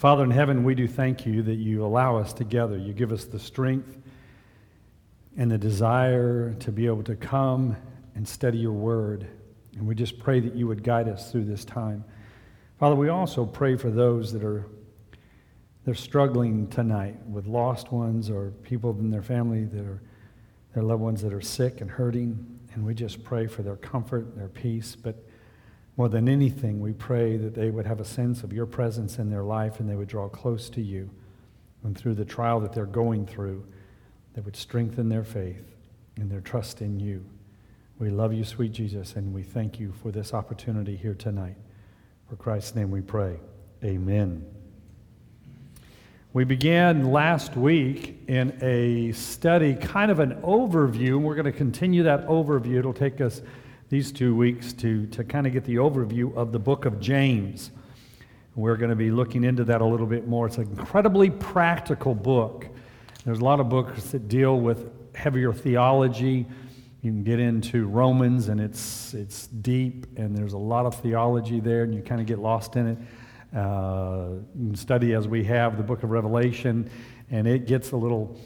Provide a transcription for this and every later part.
Father in heaven, we do thank you that you allow us together. You give us the strength and the desire to be able to come and study your word. And we just pray that you would guide us through this time. Father, we also pray for those that they're struggling tonight with lost ones or people in their family that are their loved ones that are sick and hurting. And we just pray for their comfort, their peace. But more than anything, we pray that they would have a sense of your presence in their life and they would draw close to you. And through the trial that they're going through, that would strengthen their faith and their trust in you. We love you, sweet Jesus, and we thank you for this opportunity here tonight. For Christ's name we pray. Amen. We began last week in a study, kind of an overview, and we're going to continue that overview. It'll take us these 2 weeks to kind of get the overview of the book of James. We're going to be looking into that a little bit more. It's an incredibly practical book. There's a lot of books that deal with heavier theology. You can get into Romans, and it's deep, and there's a lot of theology there, and you kind of get lost in it. You can study, as we have, the book of Revelation, and it gets a little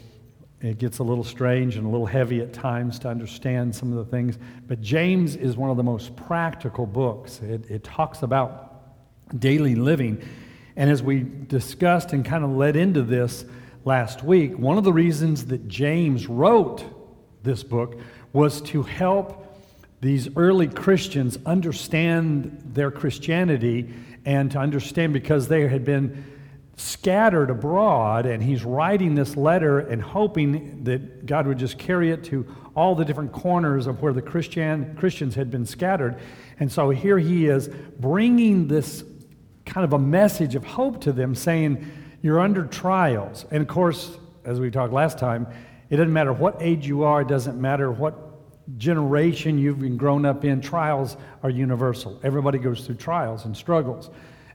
strange and a little heavy at times to understand some of the things. But James is one of the most practical books. It talks about daily living. And as we discussed and kind of led into this last week, one of the reasons that James wrote this book was to help these early Christians understand their Christianity and to understand, because they had been scattered abroad, and he's writing this letter and hoping that God would just carry it to all the different corners of where the Christians had been scattered. And so here he is bringing this kind of a message of hope to them, saying, you're under trials. And of course, as we talked last time, it doesn't matter what age you are, it doesn't matter what generation you've been grown up in, trials are universal. Everybody goes through trials and struggles.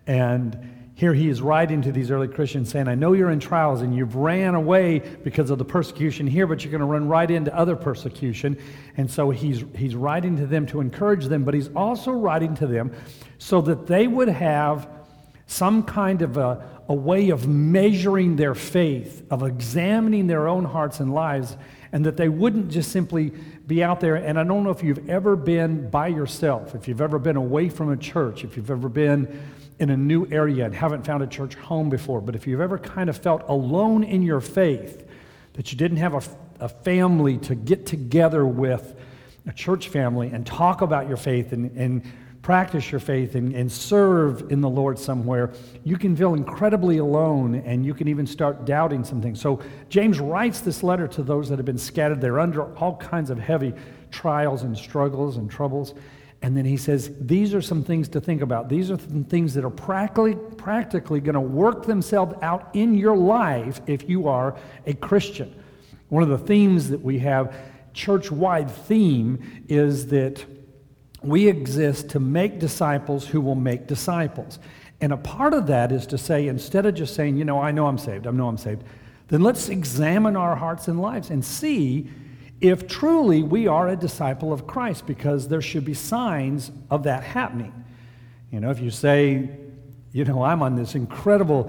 And here he is writing to these early Christians saying, I know you're in trials and you've ran away because of the persecution here, but you're going to run right into other persecution. And so he's writing to them to encourage them, but he's also writing to them so that they would have some kind of a way of measuring their faith, of examining their own hearts and lives, and that they wouldn't just simply be out there. And I don't know if you've ever been by yourself, if you've ever been away from a church, if you've ever been in a new area and haven't found a church home before, but if you've ever kind of felt alone in your faith, that you didn't have a family to get together with, a church family, and talk about your faith and practice your faith and serve in the Lord somewhere, you can feel incredibly alone, and you can even start doubting some things. So James writes this letter to those that have been scattered. They're under all kinds of heavy trials and struggles and troubles. And then he says, these are some things to think about. These are some things that are practically going to work themselves out in your life if you are a Christian. One of the themes that we have, church-wide theme, is that we exist to make disciples who will make disciples. And a part of that is to say, instead of just saying, I know I'm saved, then let's examine our hearts and lives and see if truly we are a disciple of Christ, because there should be signs of that happening. If you say, I'm on this incredible,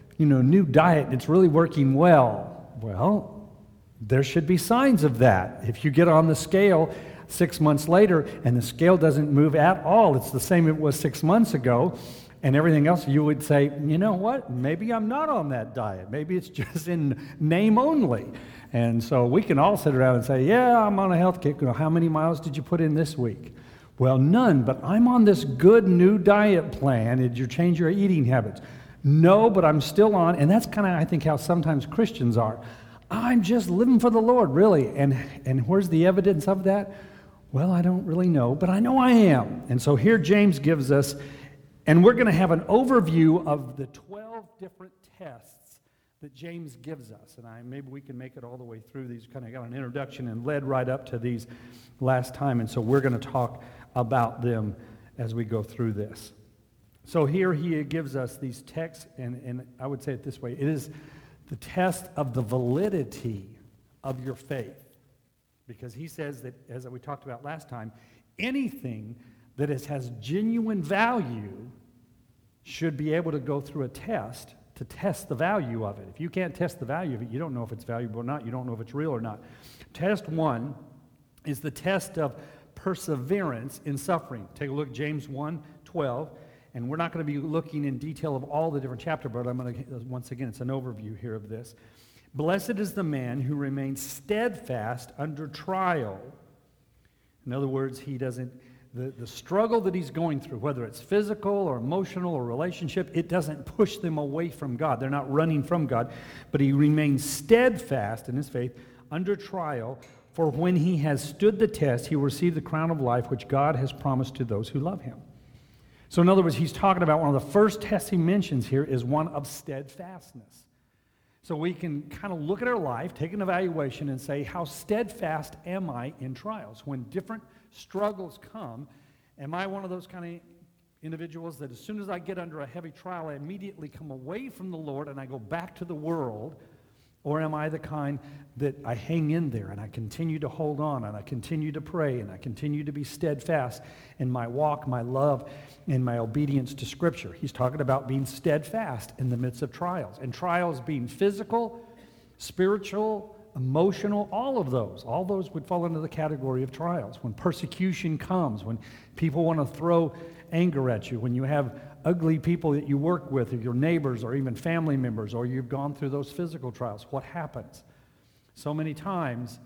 new diet and it's really working well, well, there should be signs of that. If you get on the scale 6 months later and the scale doesn't move at all, it's the same it was 6 months ago, and everything else, you would say, you know what, maybe I'm not on that diet. Maybe it's just in name only. And so we can all sit around and say, yeah, I'm on a health kick. How many miles did you put in this week? Well, none, but I'm on this good new diet plan. Did you change your eating habits? No, but I'm still on. And that's kind of, I think, how sometimes Christians are. I'm just living for the Lord, really. And where's the evidence of that? Well, I don't really know, but I know I am. And so here James gives us, and we're going to have an overview of the 12 different tests that James gives us. And maybe we can make it all the way through these, kind of got an introduction and led right up to these last time. And so we're going to talk about them as we go through this. So here he gives us these texts, and I would say it this way. It is the test of the validity of your faith. Because he says that, as we talked about last time, anything that has genuine value should be able to go through a test to test the value of it. If you can't test the value of it, you don't know if it's valuable or not. You don't know if it's real or not. Test 1 is the test of perseverance in suffering. Take a look at James 1:12, and we're not going to be looking in detail of all the different chapters, but I'm going to, once again, it's an overview here of this. Blessed is the man who remains steadfast under trial. In other words, he doesn't, the struggle that he's going through, whether it's physical or emotional or relationship, it doesn't push them away from God. They're not running from God, but he remains steadfast in his faith under trial. For when he has stood the test, he will receive the crown of life which God has promised to those who love him. So in other words, he's talking about one of the first tests he mentions here is one of steadfastness. So we can kind of look at our life, take an evaluation, and say, how steadfast am I in trials? When different struggles come, am I one of those kind of individuals that as soon as I get under a heavy trial, I immediately come away from the Lord and I go back to the world? Or am I the kind that I hang in there and I continue to hold on and I continue to pray and I continue to be steadfast in my walk, my love, and my obedience to Scripture? He's talking about being steadfast in the midst of trials. And trials being physical, spiritual, emotional, all those would fall into the category of trials. When persecution comes, when people want to throw anger at you, when you have ugly people that you work with, or your neighbors, or even family members, or you've gone through those physical trials, what happens? So many times,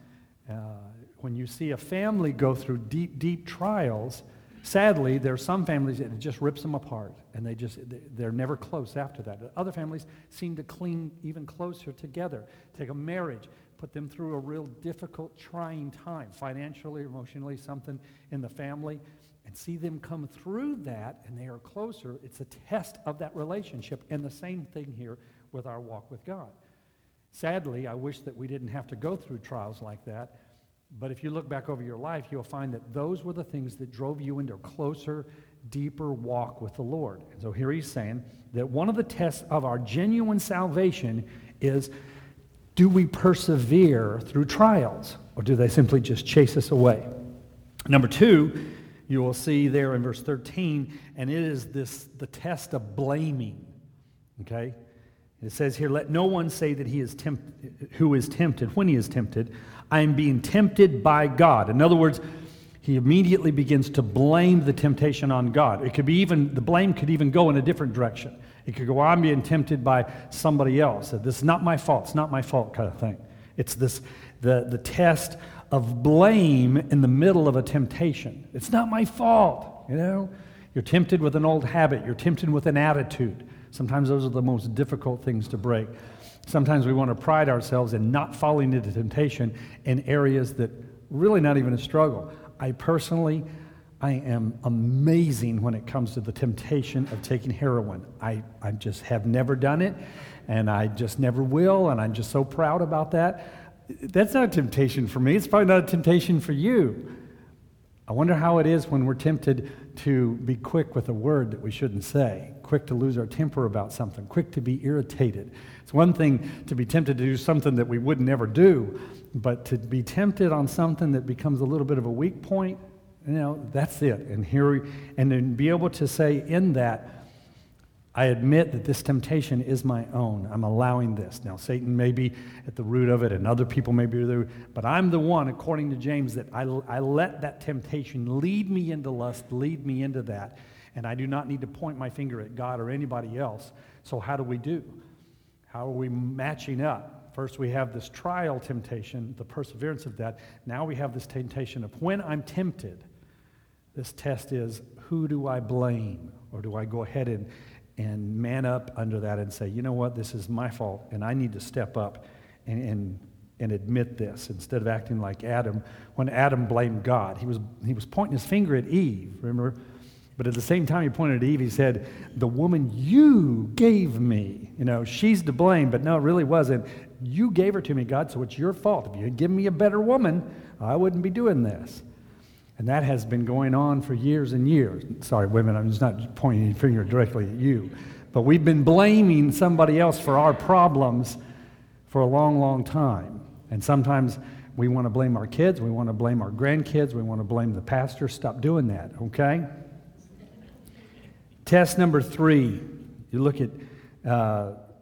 when you see a family go through deep, deep trials, sadly, there are some families that it just rips them apart, and they're never close after that. Other families seem to cling even closer together. Take a marriage, put them through a real difficult, trying time, financially, emotionally, something in the family, and see them come through that, and they are closer. It's a test of that relationship, and the same thing here with our walk with God. Sadly, I wish that we didn't have to go through trials like that, but if you look back over your life, you'll find that those were the things that drove you into a closer, deeper walk with the Lord. And so here he's saying that one of the tests of our genuine salvation is, do we persevere through trials, or do they simply just chase us away? Number 2, you will see there in verse 13, and it is the test of blaming. Okay? It says here, let no one say that he is who is tempted, when he is tempted, I am being tempted by God. In other words, he immediately begins to blame the temptation on God. It could be the blame could even go in a different direction. It could go, I'm being tempted by somebody else. This is not my fault. It's not my fault kind of thing. It's the test of blame in the middle of a temptation. It's not my fault, You're tempted with an old habit. You're tempted with an attitude. Sometimes those are the most difficult things to break. Sometimes we want to pride ourselves in not falling into temptation in areas that really not even a struggle. I am amazing when it comes to the temptation of taking heroin. I just have never done it, and I just never will, and I'm just so proud about that. That's not a temptation for me. It's probably not a temptation for you. I wonder how it is when we're tempted to be quick with a word that we shouldn't say, quick to lose our temper about something, quick to be irritated. It's one thing to be tempted to do something that we would never do, but to be tempted on something that becomes a little bit of a weak point, that's it. And then be able to say in that, I admit that this temptation is my own. I'm allowing this. Now, Satan may be at the root of it, and other people may be at the root, but I'm the one, according to James, that I let that temptation lead me into lust, lead me into that, and I do not need to point my finger at God or anybody else. So how do we do? How are we matching up? First, we have this trial temptation, the perseverance of that. Now we have this temptation of when I'm tempted. This test is, who do I blame? Or do I go ahead and man up under that and say, you know what, this is my fault, and I need to step up and admit this, instead of acting like Adam. When Adam blamed God, he was pointing his finger at Eve, remember? But at the same time he pointed at Eve, he said, the woman you gave me, she's to blame, but no, it really wasn't. You gave her to me, God, so it's your fault. If you had given me a better woman, I wouldn't be doing this. And that has been going on for years and years. Sorry, women, I'm just not pointing a finger directly at you. But we've been blaming somebody else for our problems for a long, long time. And sometimes we want to blame our kids, we want to blame our grandkids, we want to blame the pastor. Stop doing that, okay? Test number 3. You look at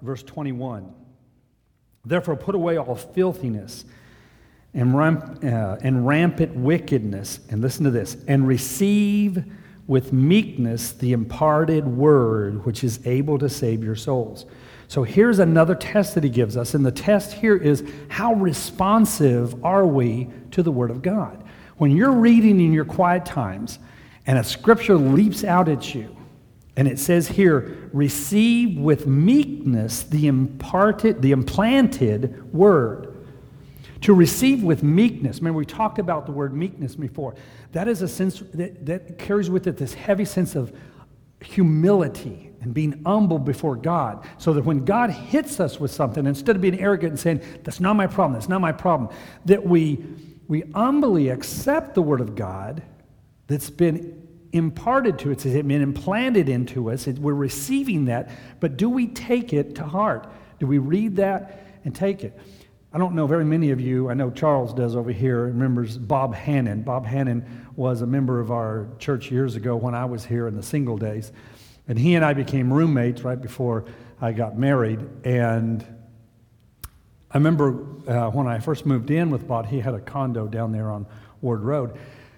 verse 21. Therefore put away all filthiness and rampant wickedness, and listen to this, and receive with meekness the imparted word, which is able to save your souls. So here's another test that he gives us, and the test here is, how responsive are we to the word of God? When you're reading in your quiet times, and a scripture leaps out at you, and it says here, receive with meekness the implanted word. To receive with meekness. Remember, we talked about the word meekness before. That is a sense that carries with it this heavy sense of humility and being humble before God, so that when God hits us with something, instead of being arrogant and saying, that's not my problem, that's not my problem, that we humbly accept the word of God that's been imparted to us, it's been implanted into us, we're receiving that, but do we take it to heart? Do we read that and take it? I don't know very many of you, I know Charles does over here, remembers Bob Hannon. Bob Hannon was a member of our church years ago when I was here in the single days. And he and I became roommates right before I got married. And I remember when I first moved in with Bob, he had a condo down there on Ward Road.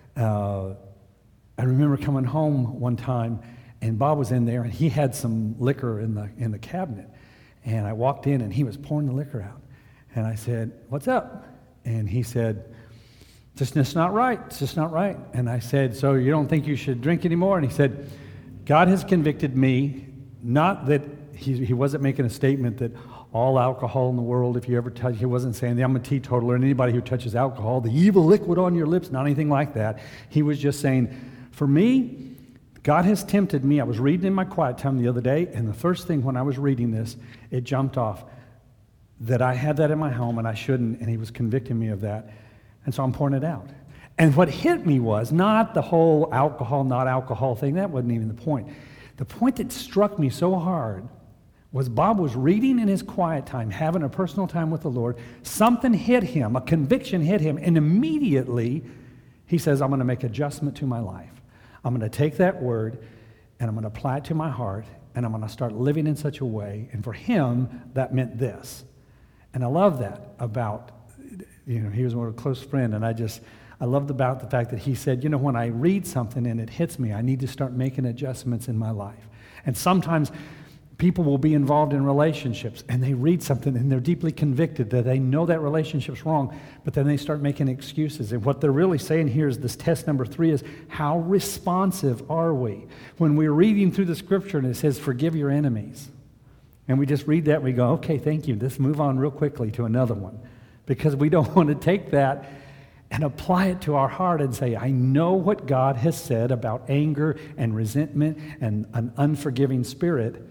I remember coming home one time, and Bob was in there, and he had some liquor in the cabinet. And I walked in, and he was pouring the liquor out. And I said, what's up? And he said, it's just not right. It's just not right. And I said, so you don't think you should drink anymore? And he said, God has convicted me, not that he wasn't making a statement that all alcohol in the world, if you ever touch, he wasn't saying that I'm a teetotaler, and anybody who touches alcohol, the evil liquid on your lips, not anything like that. He was just saying, for me, God has tempted me. I was reading in my quiet time the other day, and the first thing when I was reading this, it jumped off that I had that in my home and I shouldn't, and he was convicting me of that. And so I'm pouring it out. And what hit me was not the whole alcohol, not alcohol thing. That wasn't even the point. The point that struck me so hard was Bob was reading in his quiet time, having a personal time with the Lord. Something hit him, a conviction hit him, and immediately he says, I'm going to make adjustment to my life. I'm going to take that word and I'm going to apply it to my heart, and I'm going to start living in such a way. And for him, that meant this. And I love that about, he was a close friend, and I loved about the fact that he said, when I read something and it hits me, I need to start making adjustments in my life. And sometimes people will be involved in relationships, and they read something and they're deeply convicted that they know that relationship's wrong, but then they start making excuses. And what they're really saying here is this test number 3 is, how responsive are we? When we're reading through the scripture and it says, forgive your enemies, and we just read that and we go, okay, thank you. Let's move on real quickly to another one, because we don't want to take that and apply it to our heart and say, I know what God has said about anger and resentment and an unforgiving spirit,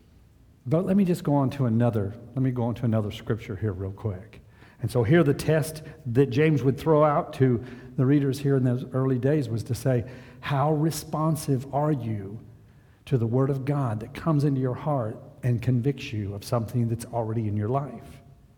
but let me go on to another scripture here real quick. And so here the test that James would throw out to the readers here in those early days was to say, how responsive are you to the word of God that comes into your heart and convicts you of something that's already in your life?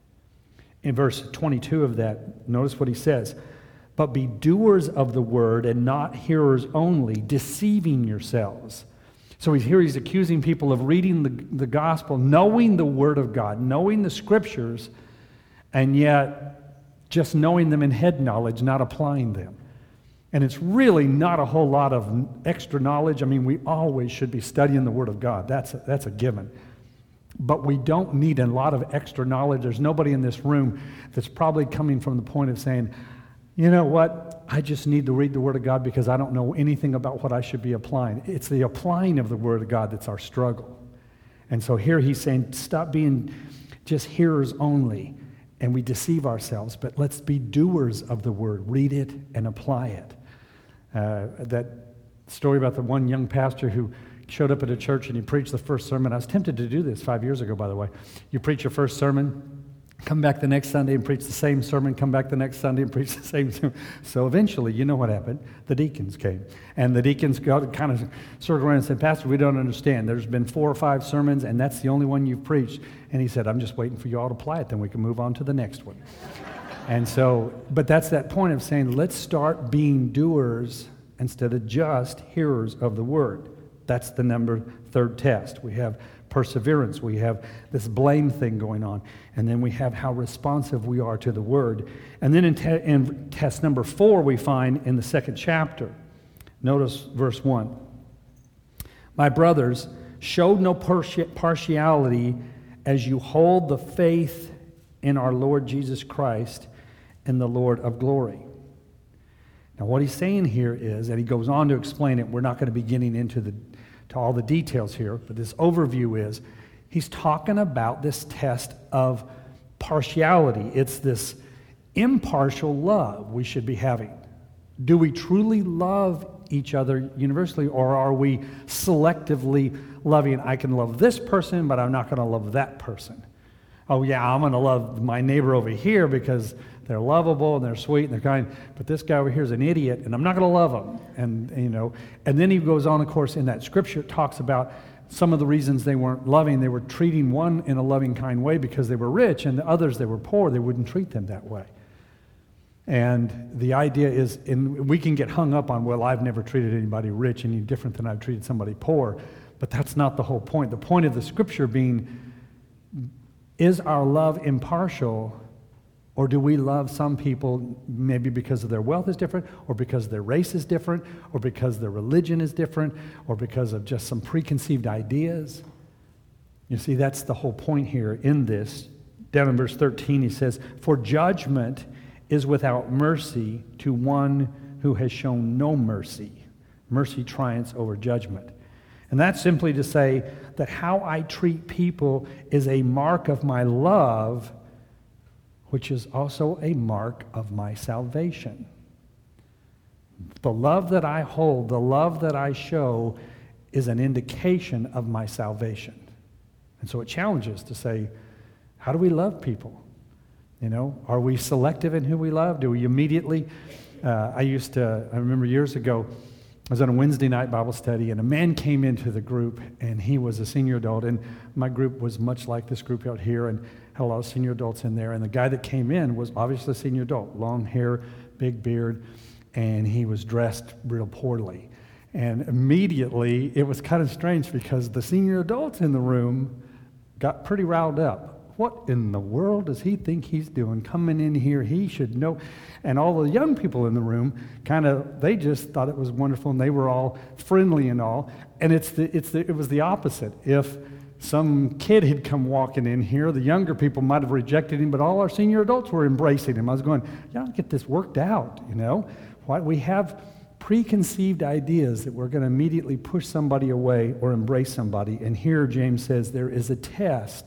In verse 22 of that, notice what he says, but be doers of the word and not hearers only, deceiving yourselves. So he's accusing people of reading the gospel, knowing the word of God, knowing the scriptures, and yet just knowing them in head knowledge, not applying them. And it's really not a whole lot of extra knowledge. I mean, we always should be studying the word of God. That's a given. But we don't need a lot of extra knowledge. There's nobody in this room that's probably coming from the point of saying, you know what, I just need to read the Word of God because I don't know anything about what I should be applying. It's the applying of the Word of God that's our struggle. And so here he's saying, stop being just hearers only, and we deceive ourselves, but let's be doers of the Word. Read it and apply it. That story about the one young pastor who showed up at a church and he preached the first sermon. I was tempted to do this 5 years ago, by the way. You preach your first sermon, come back the next Sunday and preach the same sermon, come back the next Sunday and preach the same sermon. So eventually, you know what happened? The deacons came. And the deacons kind of circled around and said, Pastor, we don't understand. There's been 4 or 5 sermons, and that's the only one you've preached. And he said, I'm just waiting for you all to apply it, then we can move on to the next one. And so, but that's that point of saying, let's start being doers instead of just hearers of the word. That's the number 3rd test. We have perseverance. We have this blame thing going on. And then we have how responsive we are to the word. And then in test number 4, we find in the 2nd chapter. Notice verse 1. My brothers, show no partiality as you hold the faith in our Lord Jesus Christ and the Lord of glory. Now what he's saying here is, and he goes on to explain it, we're not going to be getting into to all the details here, but this overview is, he's talking about this test of partiality. It's this impartial love we should be having. Do we truly love each other universally, or are we selectively loving? I can love this person, but I'm not going to love that person. Oh yeah, I'm going to love my neighbor over here because they're lovable and they're sweet and they're kind, but this guy over here is an idiot and I'm not going to love him. And then he goes on, of course, in that scripture, it talks about some of the reasons they weren't loving. They were treating one in a loving, kind way because they were rich, and the others, they were poor. They wouldn't treat them that way. And the idea is, and we can get hung up on, well, I've never treated anybody rich any different than I've treated somebody poor, but that's not the whole point. The point of the scripture being, is our love impartial, or do we love some people maybe because of their wealth is different, or because their race is different, or because their religion is different, or because of just some preconceived ideas? You see, that's the whole point here in this. Down in verse 13, he says, for judgment is without mercy to one who has shown no mercy. Mercy triumphs over judgment. And that's simply to say that how I treat people is a mark of my love, which is also a mark of my salvation. The love that I hold, the love that I show, is an indication of my salvation. And so it challenges to say, how do we love people? Are we selective in who we love? Do we immediately? I remember years ago, I was on a Wednesday night Bible study, and a man came into the group, and he was a senior adult, and my group was much like this group out here, and had a lot of senior adults in there, and the guy that came in was obviously a senior adult, long hair, big beard, and he was dressed real poorly. And immediately, it was kind of strange because the senior adults in the room got pretty riled up. What in the world does he think he's doing? Coming in here, he should know. And all the young people in the room, they just thought it was wonderful, and they were all friendly and all. And it was the opposite. If some kid had come walking in here, the younger people might have rejected him, but all our senior adults were embracing him. I was going, y'all get this worked out, Why we have preconceived ideas that we're going to immediately push somebody away or embrace somebody. And here James says there is a test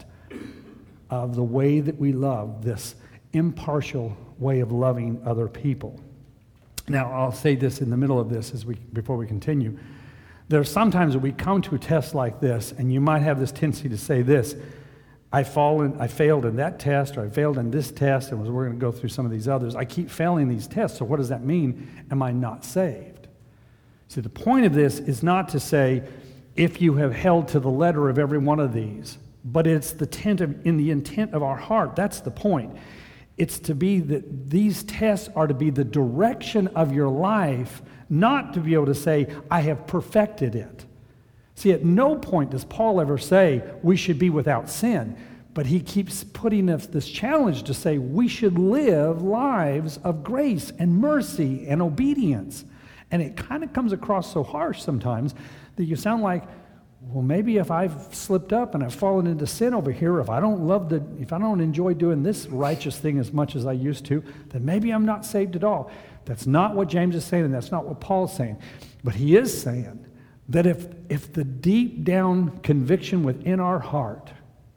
of the way that we love, this impartial way of loving other people. Now, I'll say this in the middle of this before we continue. There are sometimes that we come to a test like this, and you might have this tendency to say this, I failed in that test, or I failed in this test, and we're going to go through some of these others. I keep failing these tests, so what does that mean? Am I not saved? See, the point of this is not to say, if you have held to the letter of every one of these, but it's in the intent of our heart. That's the point. It's to be that these tests are to be the direction of your life, not to be able to say, I have perfected it. See, at no point does Paul ever say we should be without sin, but he keeps putting us this challenge to say we should live lives of grace and mercy and obedience. And it kind of comes across so harsh sometimes that you sound like, well, maybe if I've slipped up and I've fallen into sin over here, if I don't enjoy doing this righteous thing as much as I used to, then maybe I'm not saved at all. That's not what James is saying, and that's not what Paul's saying. But he is saying that if the deep down conviction within our heart,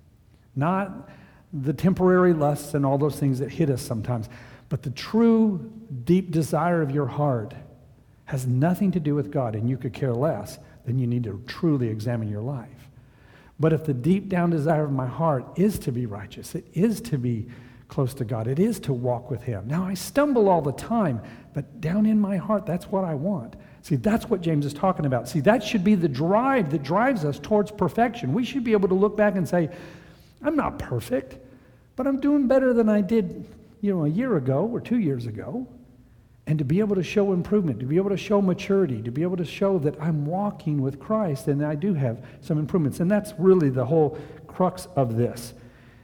not the temporary lusts and all those things that hit us sometimes, but the true deep desire of your heart has nothing to do with God, and you could care less, then you need to truly examine your life. But if the deep down desire of my heart is to be righteous, it is to be close to God, it is to walk with Him. Now, I stumble all the time, but down in my heart, that's what I want. See, that's what James is talking about. See, that should be the drive that drives us towards perfection. We should be able to look back and say, I'm not perfect, but I'm doing better than I did, a year ago or 2 years ago. and to be able to show improvement, to be able to show maturity, to be able to show that I'm walking with Christ and I do have some improvements. And that's really the whole crux of this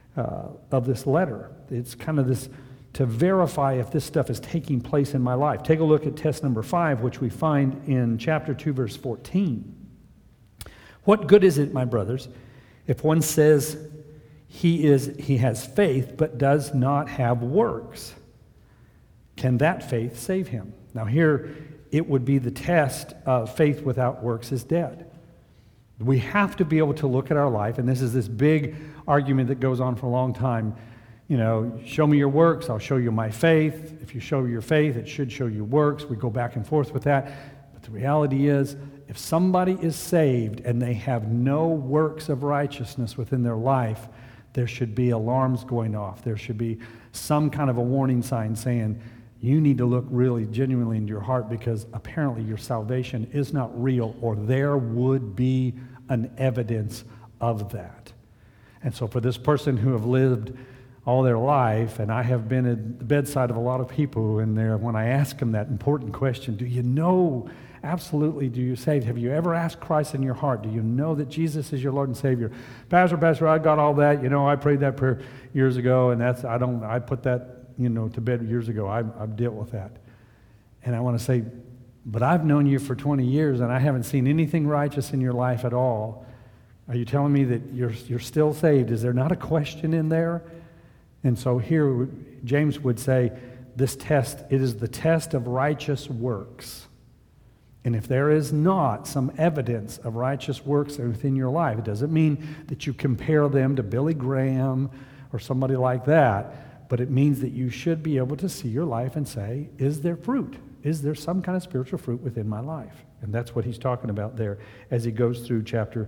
letter. It's kind of this to verify if this stuff is taking place in my life. Take a look at test number 5, which we find in chapter 2, verse 14. What good is it, my brothers, if one says he has faith but does not have works? Can that faith save him? Now here, it would be the test of faith without works is dead. We have to be able to look at our life, and this is this big argument that goes on for a long time. You know, show me your works, I'll show you my faith. If you show your faith, it should show you works. We go back and forth with that. But the reality is, if somebody is saved and they have no works of righteousness within their life, there should be alarms going off. There should be some kind of a warning sign saying, you need to look really genuinely into your heart because apparently your salvation is not real, or there would be an evidence of that. And so for this person who have lived all their life, and I have been at the bedside of a lot of people, and when I ask them that important question, do you know, absolutely, do you saved? Have you ever asked Christ in your heart? Do you know that Jesus is your Lord and Savior? Pastor, I got all that. You know, I prayed that prayer years ago, and I put that, to bed years ago. I've dealt with that. And I want to say, but I've known you for 20 years, and I haven't seen anything righteous in your life at all. Are you telling me that you're still saved? Is there not a question in there? And so here, James would say, this test, it is the test of righteous works. And if there is not some evidence of righteous works within your life, it doesn't mean that you compare them to Billy Graham or somebody like that, but it means that you should be able to see your life and say, is there fruit? Is there some kind of spiritual fruit within my life? And that's what he's talking about there as he goes through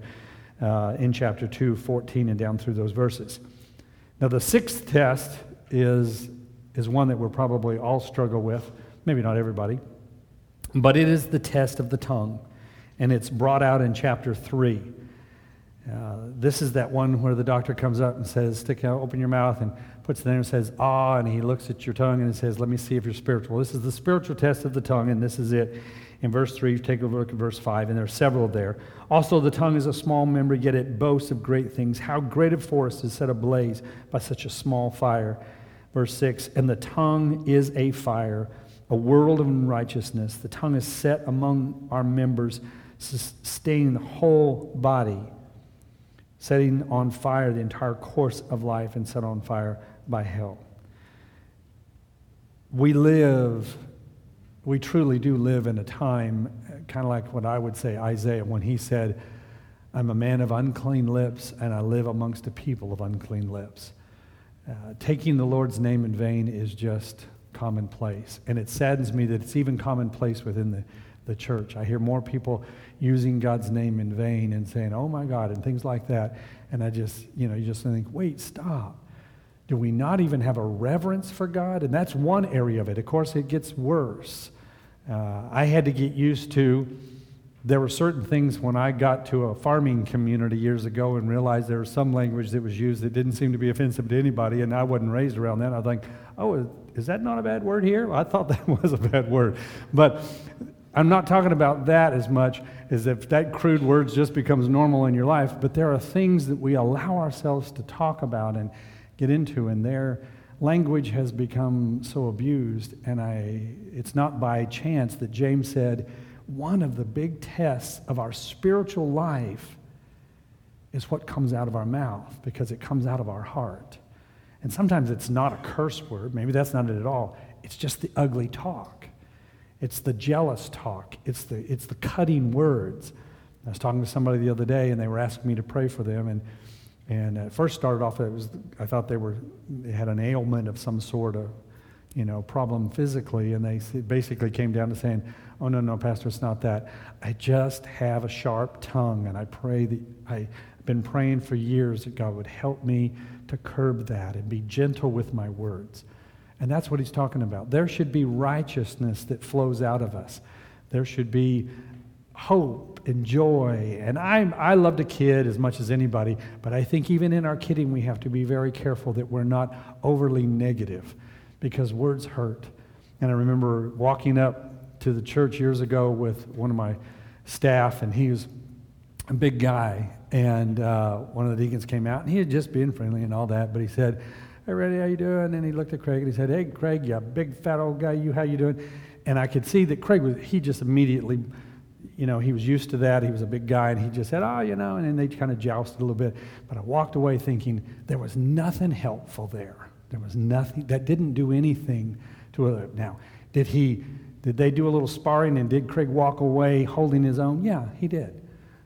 in chapter 2, 14 and down through those verses. Now the sixth test is one that we'll probably all struggle with, maybe not everybody, but it is the test of the tongue, and it's brought out in chapter 3. This is that one where the doctor comes up and says, open your mouth, and puts it there and says, and he looks at your tongue and says, let me see if you're spiritual. This is the spiritual test of the tongue, and this is it. In verse 3, take a look at verse 5, and there are several there. Also, the tongue is a small member, yet it boasts of great things. How great a forest is set ablaze by such a small fire. Verse 6, and the tongue is a fire, a world of unrighteousness. The tongue is set among our members, staining the whole body, setting on fire the entire course of life, and set on fire by hell. We truly do live in a time, kind of like what I would say Isaiah when he said, I'm a man of unclean lips, and I live amongst a people of unclean lips. Taking the Lord's name in vain is just commonplace. And it saddens me that it's even commonplace within the church. I hear more people using God's name in vain and saying, oh my God, and things like that. And I just, you just think, wait, stop. Do we not even have a reverence for God? And that's one area of it. Of course, it gets worse. I had to get used to, there were certain things when I got to a farming community years ago and realized there was some language that was used that didn't seem to be offensive to anybody, and I wasn't raised around that. I was like, oh, is that not a bad word here? Well, I thought that was a bad word. But I'm not talking about that as much as if that crude word just becomes normal in your life, but there are things that we allow ourselves to talk about and get into, and their language has become so abused, and it's not by chance that James said, one of the big tests of our spiritual life is what comes out of our mouth, because it comes out of our heart. And sometimes it's not a curse word, maybe that's not it at all, it's just the ugly talk. It's the jealous talk. It's the cutting words. I was talking to somebody the other day, and they were asking me to pray for them, and it first started off, I thought they had an ailment of some sort of, problem physically, and they basically came down to saying, oh, no, Pastor, it's not that. I just have a sharp tongue, and I pray that I've been praying for years that God would help me to curb that and be gentle with my words. And that's what he's talking about. There should be righteousness that flows out of us. There should be hope and joy. And I love to kid as much as anybody, but I think even in our kidding we have to be very careful that we're not overly negative, because words hurt. And I remember walking up to the church years ago with one of my staff, and he was a big guy. And one of the deacons came out, and he had just been friendly and all that, but he said, "Hey, Reddy, how you doing?" And he looked at Craig, and he said, "Hey, Craig, you big fat old guy, how you doing?" And I could see that Craig he just immediately, he was used to that. He was a big guy, and he just said, "Oh, and then they kind of jousted a little bit. But I walked away thinking there was nothing helpful there. There was nothing, that didn't do anything to other. Now, did they do a little sparring, and did Craig walk away holding his own? Yeah, he did.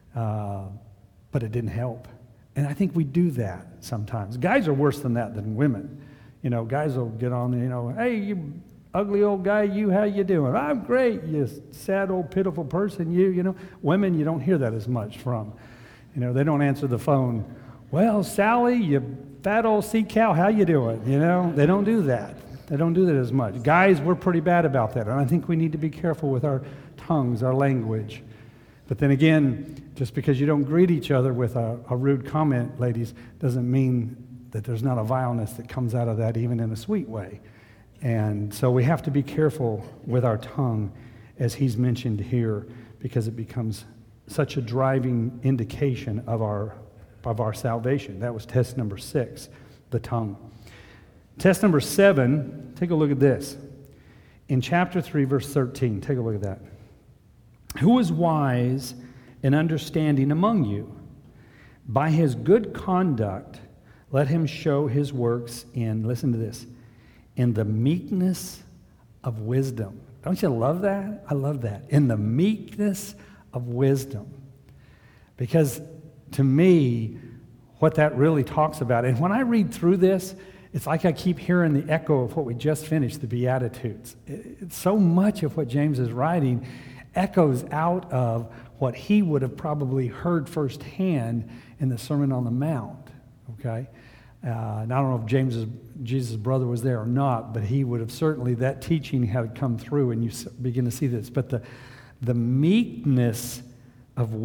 But it didn't help. And I think we do that sometimes. Guys are worse than that than women. Guys will get on, "Hey, you ugly old guy, how you doing?" "I'm great, you sad old pitiful person, you." Women, you don't hear that as much from. They don't answer the phone. "Well, Sally, you fat old sea cow, how you doing?" They don't do that. They don't do that as much. Guys, we're pretty bad about that. And I think we need to be careful with our tongues, our language. But then again, just because you don't greet each other with a rude comment, ladies, doesn't mean that there's not a vileness that comes out of that, even in a sweet way. And so we have to be careful with our tongue, as he's mentioned here, because it becomes such a driving indication of our salvation. That was test number 6, the tongue. Test number 7, take a look at this. In chapter 3, verse 13, take a look at that. "Who is wise and understanding among you? By his good conduct, let him show his works in," listen to this, "in the meekness of wisdom." Don't you love that? I love that. In the meekness of wisdom. Because to me, what that really talks about, and when I read through this, it's like I keep hearing the echo of what we just finished, the Beatitudes. So much of what James is writing echoes out of what he would have probably heard firsthand in the Sermon on the Mount, okay? And I don't know if Jesus' brother was there or not, but he would have certainly, that teaching had come through, and you begin to see this. But the meekness of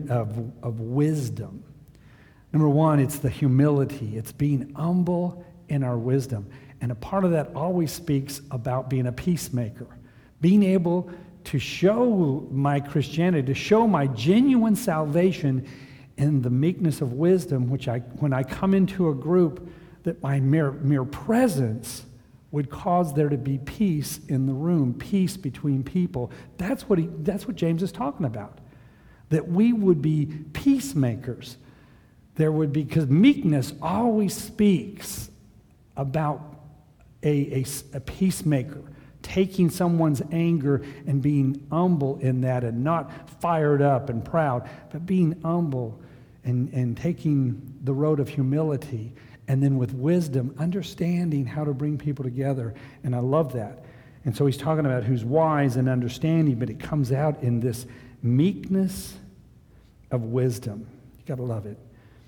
wisdom. Number one, it's the humility. It's being humble in our wisdom. And a part of that always speaks about being a peacemaker. Being able to show my Christianity, to show my genuine salvation in the meekness of wisdom, when I come into a group, that my mere presence would cause there to be peace in the room, peace between people. That's what James is talking about. That we would be peacemakers. There would be, because meekness always speaks about a peacemaker, taking someone's anger and being humble in that, and not fired up and proud, but being humble and taking the road of humility, and then with wisdom, understanding how to bring people together. And I love that. And so he's talking about who's wise and understanding, but it comes out in this meekness of wisdom. You got to love it.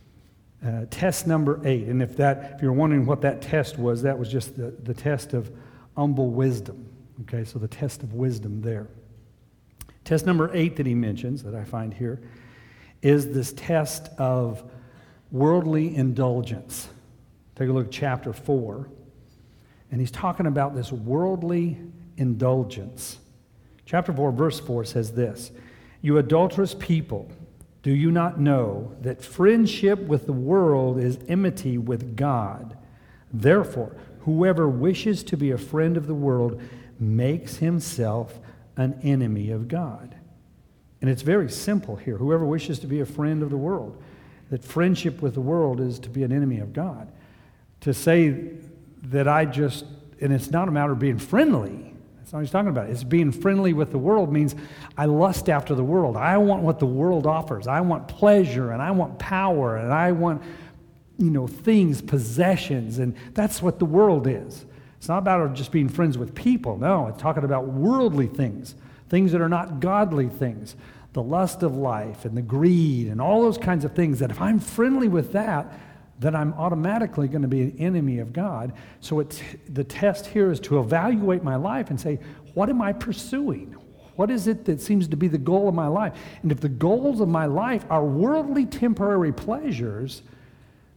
Test number 8, and if you're wondering what that test was, that was just the test of humble wisdom. Okay, so the test of wisdom there. Test number 8 that he mentions, that I find here, is this test of worldly indulgence. Take a look at chapter 4, and he's talking about this worldly indulgence. Chapter 4, verse 4 says this: "You adulterous people, do you not know that friendship with the world is enmity with God? Therefore, whoever wishes to be a friend of the world makes himself an enemy of God." And it's very simple here. Whoever wishes to be a friend of the world, that friendship with the world is to be an enemy of God. To say that and it's not a matter of being friendly. That's not what he's talking about. It's being friendly with the world means I lust after the world. I want what the world offers. I want pleasure, and I want power, and I want, things, possessions, and that's what the world is. It's not about just being friends with people. No, it's talking about worldly things that are not godly things. The lust of life and the greed and all those kinds of things, that if I'm friendly with that, then I'm automatically going to be an enemy of God. So the test here is to evaluate my life and say, what am I pursuing? What is it that seems to be the goal of my life? And if the goals of my life are worldly temporary pleasures,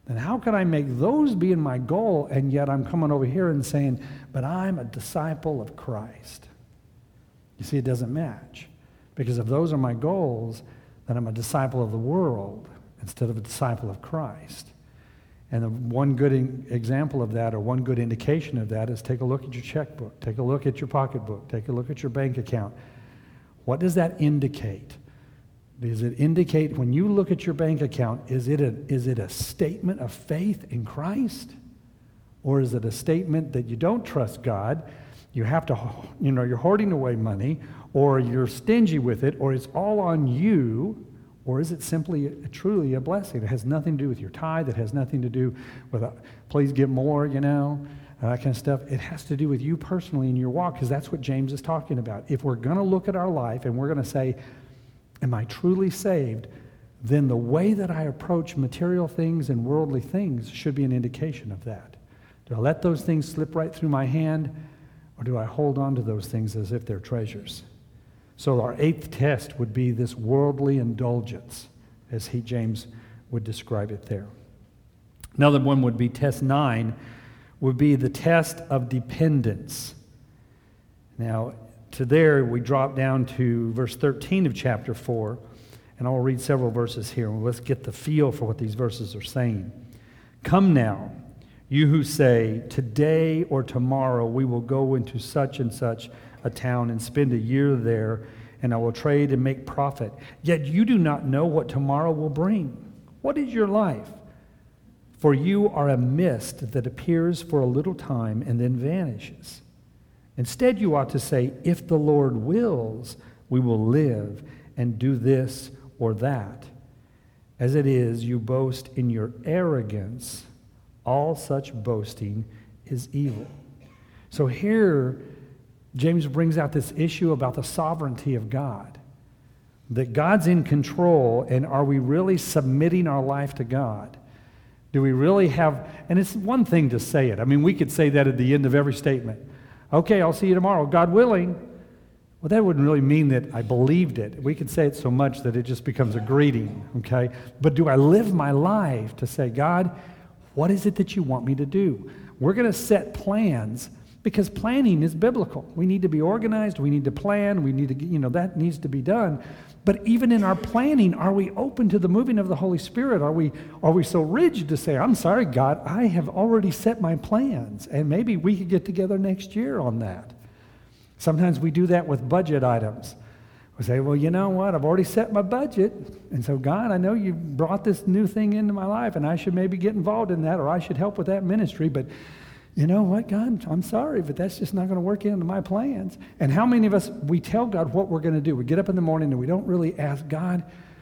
then how can I make those being my goal, and yet I'm coming over here and saying, but I'm a disciple of Christ? You see, it doesn't match. Because if those are my goals, then I'm a disciple of the world instead of a disciple of Christ. And the one good example of that, or one good indication of that, is take a look at your checkbook, take a look at your pocketbook, take a look at your bank account. What does that indicate? Does it indicate, when you look at your bank account, is it a statement of faith in Christ? Or is it a statement that you don't trust God, you have to, you're hoarding away money, or you're stingy with it, or it's all on you, or is it simply truly a blessing? It has nothing to do with your tithe, it has nothing to do with, please give more, that kind of stuff. It has to do with you personally in your walk, because that's what James is talking about. If we're going to look at our life and we're going to say, am I truly saved? Then the way that I approach material things and worldly things should be an indication of that. Do I let those things slip right through my hand, or do I hold on to those things as if they're treasures? So our 8th test would be this worldly indulgence, as James would describe it there. Another one would be test 9, would be the test of dependence. Now, to there, we drop down to verse 13 of chapter 4, and I'll read several verses here. Let's get the feel for what these verses are saying. Come now, you who say, today or tomorrow we will go into such and such a town and spend a year there, and I will trade and make profit. Yet you do not know what tomorrow will bring. What is your life? For you are a mist that appears for a little time and then vanishes. Instead, you ought to say, if the Lord wills, we will live and do this or that. As it is, you boast in your arrogance. All such boasting is evil. So here, James brings out this issue about the sovereignty of God. That God's in control, and are we really submitting our life to God? Do we really have, and it's one thing to say it. I mean, we could say that at the end of every statement. Okay, I'll see you tomorrow, God willing. Well, that wouldn't really mean that I believed it. We could say it so much that it just becomes a greeting, okay? But do I live my life to say, God, what is it that you want me to do? We're going to set plans, because planning is biblical. We need to be organized, we need to plan, we need to, that needs to be done. But even in our planning, are we open to the moving of the Holy Spirit? Are we so rigid to say, I'm sorry, God, I have already set my plans, and maybe we could get together next year on that. Sometimes we do that with budget items. We say, well, you know what? I've already set my budget, and so God, I know you brought this new thing into my life, and I should maybe get involved in that, or I should help with that ministry, but you know what, God, I'm sorry, but that's just not going to work into my plans. And how many of us, we tell God what we're going to do. We get up in the morning and we don't really ask, God,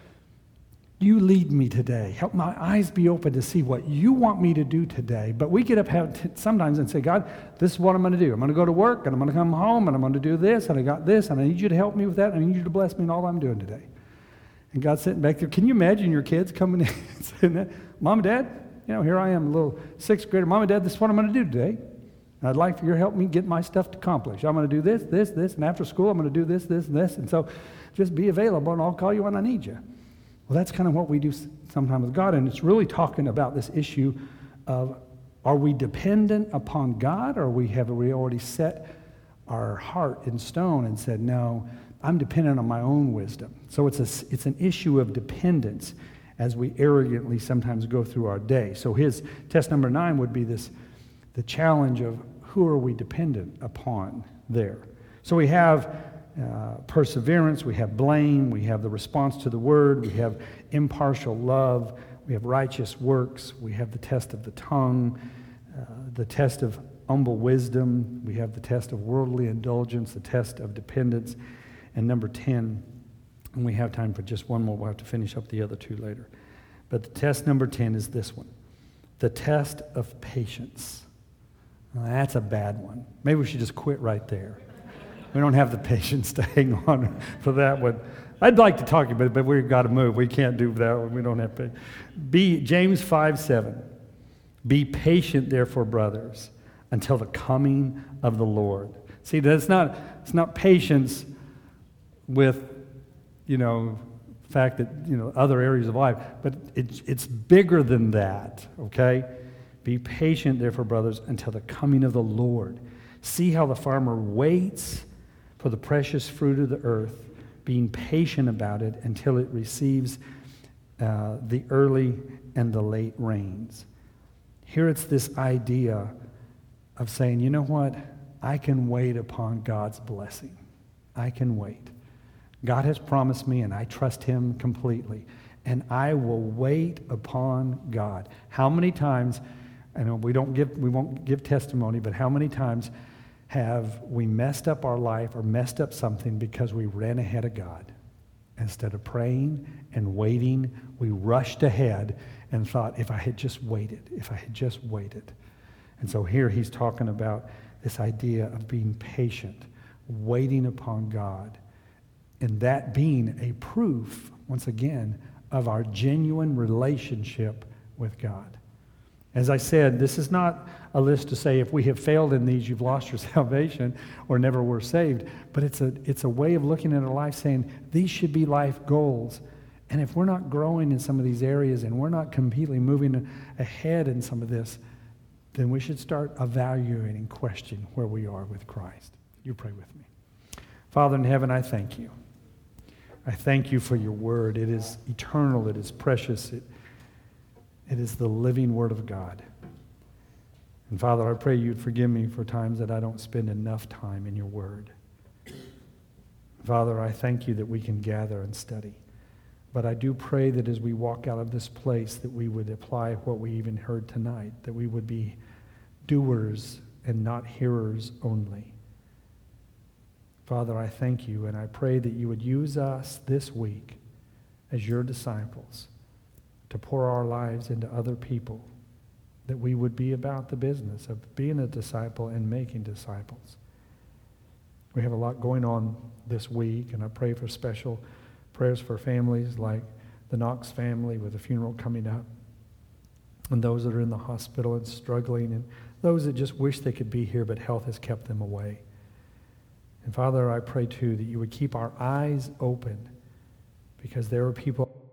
you lead me today. Help my eyes be open to see what you want me to do today. But we get up sometimes and say, God, this is what I'm going to do. I'm going to go to work, and I'm going to come home, and I'm going to do this, and I got this, and I need you to help me with that, and I need you to bless me in all I'm doing today. And God's sitting back there. Can you imagine your kids coming in and saying that? Mom and Dad, here I am, a little 6th grader. Mom and Dad, this is what I'm going to do today. And I'd like for your help me get my stuff accomplished. I'm going to do this, and after school I'm going to do this, and this. And so just be available, and I'll call you when I need you. Well, that's kind of what we do sometimes with God, and it's really talking about this issue of, are we dependent upon God, or have we already set our heart in stone and said, no, I'm dependent on my own wisdom. So it's an issue of dependence as we arrogantly sometimes go through our day. So his test number 9 would be the challenge of, who are we dependent upon there? So we have perseverance, we have blame, we have the response to the word, we have impartial love, we have righteous works, we have the test of the tongue, the test of humble wisdom, we have the test of worldly indulgence, the test of dependence, and number 10, and we have time for just one more. We'll have to finish up the other 2 later. But the test number 10 is this one, the test of patience. Now, that's a bad one. Maybe we should just quit right there. We don't have the patience to hang on for that one. I'd like to talk about it, but we've got to move. We can't do that one. We don't have patience. James 5:7. Be patient, therefore, brothers, until the coming of the Lord. See, it's not patience with, the fact that, other areas of life. But it's bigger than that, okay? Be patient, therefore, brothers, until the coming of the Lord. See how the farmer waits for the precious fruit of the earth, being patient about it until it receives the early and the late rains. Here it's this idea of saying, you know what? I can wait upon God's blessing. I can wait. God has promised me, and I trust him completely. And I will wait upon God. How many times, I know we won't give testimony, but how many times have we messed up our life or messed up something because we ran ahead of God? Instead of praying and waiting, we rushed ahead and thought, if I had just waited. And so here he's talking about this idea of being patient, waiting upon God, and that being a proof, once again, of our genuine relationship with God. As I said, this is not a list to say if we have failed in these, you've lost your salvation or never were saved. But it's a way of looking at our life saying these should be life goals. And if we're not growing in some of these areas and we're not completely moving ahead in some of this, then we should start evaluating and questioning where we are with Christ. You pray with me. Father in heaven, I thank you. I thank you for your word. It is eternal. It is precious. It is the living word of God. And Father, I pray you'd forgive me for times that I don't spend enough time in your word. Father, I thank you that we can gather and study. But I do pray that as we walk out of this place that we would apply what we even heard tonight, that we would be doers and not hearers only. Father, I thank you, and I pray that you would use us this week as your disciples to pour our lives into other people, that we would be about the business of being a disciple and making disciples. We have a lot going on this week, and I pray for special prayers for families like the Knox family with a funeral coming up, and those that are in the hospital and struggling, and those that just wish they could be here but health has kept them away. And Father, I pray too that you would keep our eyes open, because there are people